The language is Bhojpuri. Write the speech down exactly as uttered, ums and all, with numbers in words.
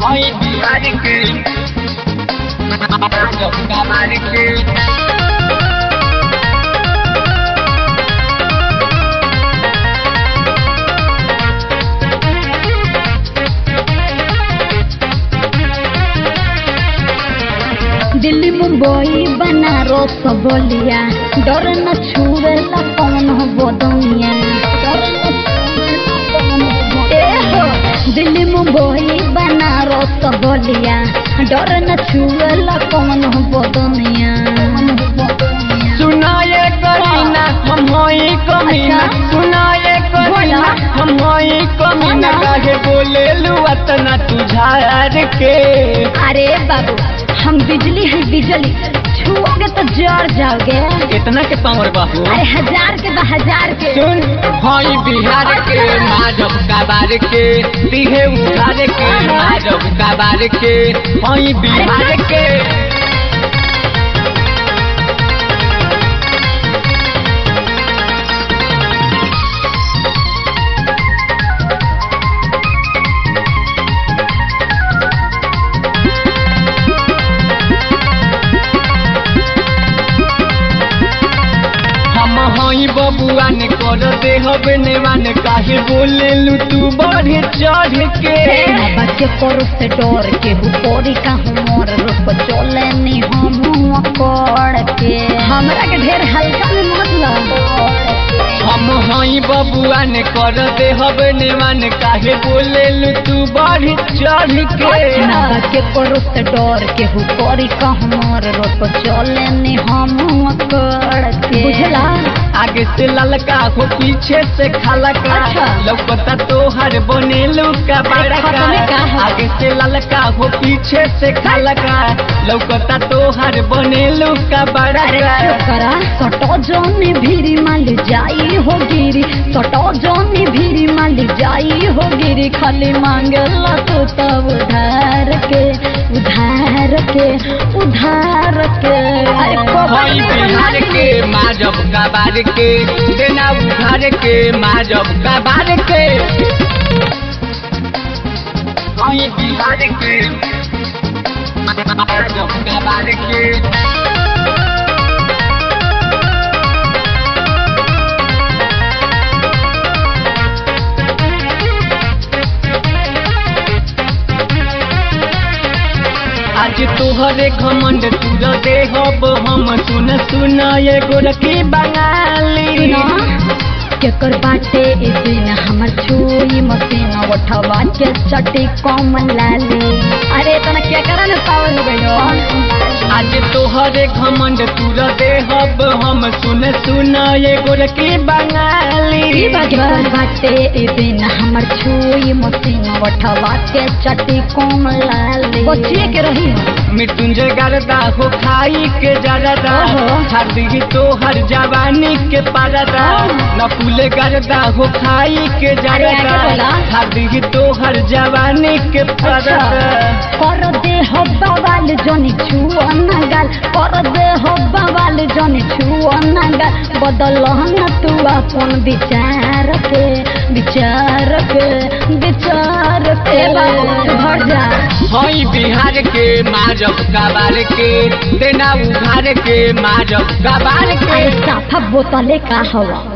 Hoy biar ke Maajab kabar ke Delhi Mumbai Banaras बलिया डर न छुएला कौन हो बदनिया दिल्ली मुंबई बनारस बलिया डर न छुएला कौन हो बदनिया सुनाए कमीना हम होई कमीना सुनाए कमीना हम होई कमीना काहे बोले लुअतना तुझार के अरे बाबू हम बिजली है बिजली छुओगे तो जड़ जाओगे। इतना के पावर बाबू अरे हजार के बा हजार के सुन होई बिहार के माजब काबार के दिहे उधार के माजब काबार के होई बिहार के होई बबुआ ने कर दे हबे नेवान काहे बोले लू तू बढ़े चढ़ के बच्चे करो से डर के ऊपरी का हमर रूप चले नी हम कर के हमरा के ढेर हल्का में मतलब हम होई बबुआ ने कर दे हबे नेवान काहे बोले लू तू बढ़े चढ़ के बच्चे करो से डर के ऊपरी का हमर रूप चले नी हम कर के बुझला आगे से ललका हो पीछे से खाला का अच्छा। लौकता तो हर बनेलू का बड़ा का आगे से ललका हो पीछे से खाला का लौकता तो हर बनेलू का बड़ा का करा सटो जोनी भीरी माल जाई हो गिरी सटो जोनी भीरी माल जाई हो गिरी खाली मांगला तो तब उधार के उधार के उधार के होई बिहार के माजब काबार के देना उधार के माजब काबार के होई बिहार के माजब काबार के आज तोहरे घमंड तुर दे हब हम सुन सुन ये गोरखी बंगाली केकर बाटे ए दिन हमर छुई मसीन उठवा के चटी कम लाली अरे तना के करा न पावर हो गयो आज तोहरे घमंड तुर दे हब हम सुन सुन ये गोरखी बंगाली केकर बाटे ए दिन हमर छुई मसीन उठवा के चटी कम लाली बचिए के रही मृत्युंजय गरदा हो खाई के जरदा हर दी तो हर जवानी के परदा न फूले गरदा हो खाई के जरदा हर दी तो हर जवानी के परदा कर दे हो बवाल जनी छुआ नगाल कर दे हो बवाल जनी छुआ नगाल बदल न तू अपन विचार के विचार के विचार के भर जा होई बिहार के माजब काबार के देना उधार के माजब काबार के साफा बोतले का हवा